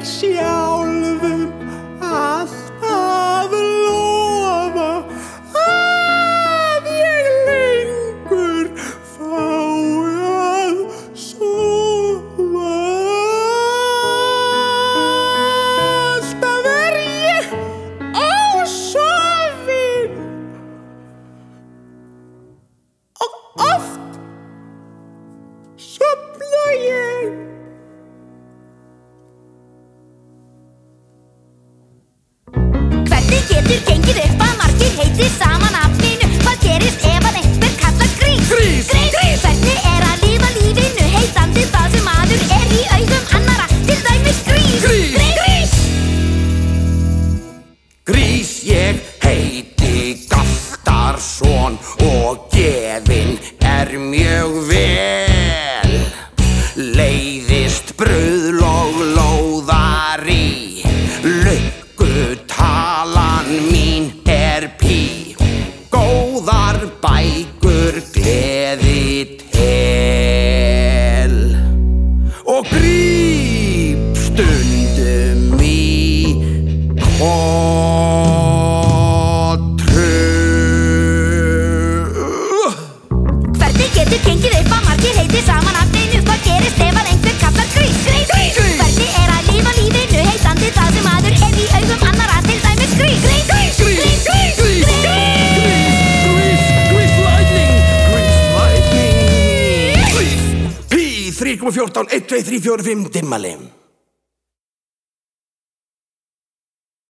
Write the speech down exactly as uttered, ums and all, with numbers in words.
sjálfum alltaf lofa að ég lengur fái að sofa. Alltaf er ég ósofin og oft sofna ég. Hvernig getur gengið upp að margir heiti sama nafninu? Hvað gerist ef að einhver kallar grís? Grís! Grís! Hvernig er að lifa lífinu heitandi það sem maður er í augum annara, til dæmis grís? Grís! Grís! Grís, ég heiti Galtarsson og gefinn er mjög vel. Leiðist brauðlog lóðari, lukkutalan mín er pí. Góðar bækur gleði tel og gríp stundum í kotru. Hvernig getur gengið upp að margir heiti sama nafninu? Hvað gerist ef að einhver kallar grís? Grís! Grís! Hvernig er að lifa lífinu heitandi það sem maður er í augum annara, til dæmis grís? Grís! Grís! Grís! Grís! Grís! Grease lightning! Grease lightning! Grease! P þrjú komma fjórtán eitt tveir þrír fjórir fimm dimmali.